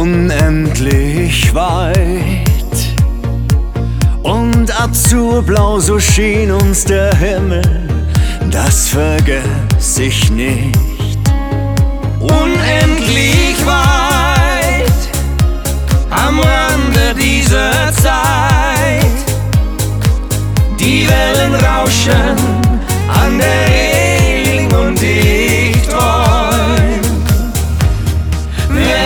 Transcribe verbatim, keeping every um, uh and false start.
unendlich weit. Und azurblau, so schien uns der Himmel, das vergess ich nicht. Unendlich weit am Rande dieser Zeit, die Wellen rauschen an der